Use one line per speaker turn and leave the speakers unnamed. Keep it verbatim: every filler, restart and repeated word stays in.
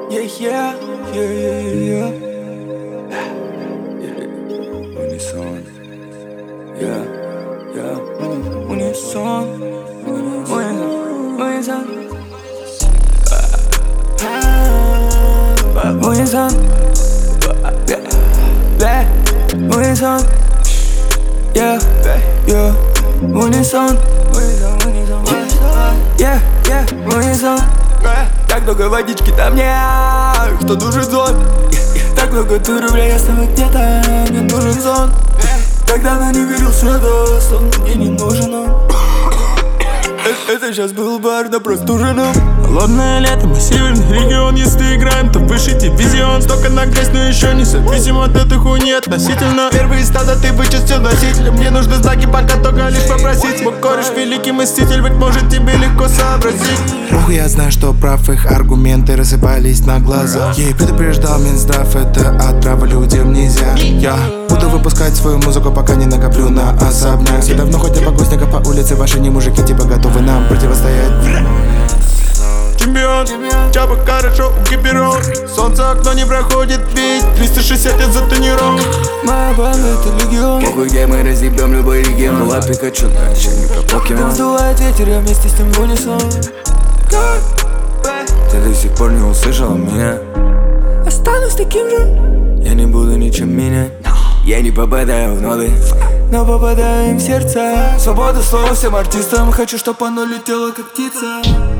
Yeah, yeah, yeah, yeah, yeah. Unisson. Yeah, yeah. Unisson. Unisson. Unisson. Unisson. Yeah, Unisson. Yeah, yeah. Unisson. Yeah, yeah. Unisson. Так много водички там нет, что душит сон. Так много турбля ясного где-то, мне нужен сон. Так давно не верил в это, сон мне не нужен он. Это сейчас был бар на простуженном.
Холодное лето, мы северный регион. Если играем, то выше дивизион. Столько на грязь, но еще не зависим от этой хуйни относительно. Первые стада ты вычистил носителем. Мне нужны знаки, пока только лишь попросить. Мой кореш великий мститель, быть может тебе легко сообразить.
Ох, я знаю, что прав, их аргументы рассыпались на глаза. Я и предупреждал Минздрав, это отрава, людям нельзя. Я буду выпускать свою музыку, пока не накоплю на особняк. Все давно ходят по снега по улице, ваши не мужики, типа готовы нам противостоять.
Чемпион, чапа хорошо укипирован. Солнце окно не проходит, ведь триста шестьдесят лет за тренировок.
Моя банда это легион.
Похуй, где мы разъебем любой регион. Была Пикачу, но еще не про покемон.
Вздувает ветер, я вместе с ним в унисон.
Ты до сих пор не услышала меня.
Останусь таким же,
Я не буду ничем менять. Я не попадаю в ноды,
но попадаем в сердце. Свобода слова всем артистам. Хочу, чтоб оно летело как птица.